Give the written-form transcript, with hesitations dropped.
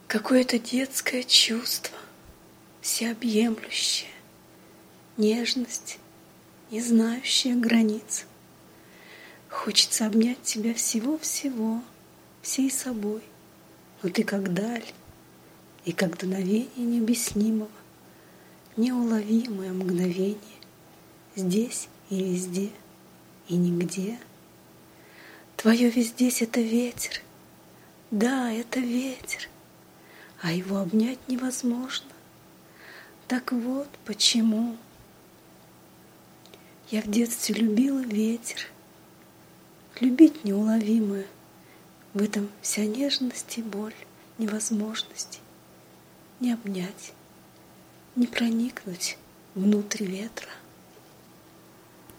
Какое-то детское чувство, всеобъемлющее, нежность, не знающая границ. Хочется обнять тебя всего-всего, всей собой, но ты как даль, и как дуновение необъяснимого, неуловимое мгновение, здесь и везде, и нигде. Твое вездесь — это ветер, да, это ветер, а его обнять невозможно. Так вот почему. Я в детстве любила ветер. Любить неуловимое, в этом вся нежность и боль невозможности. Не обнять, не проникнуть внутрь ветра.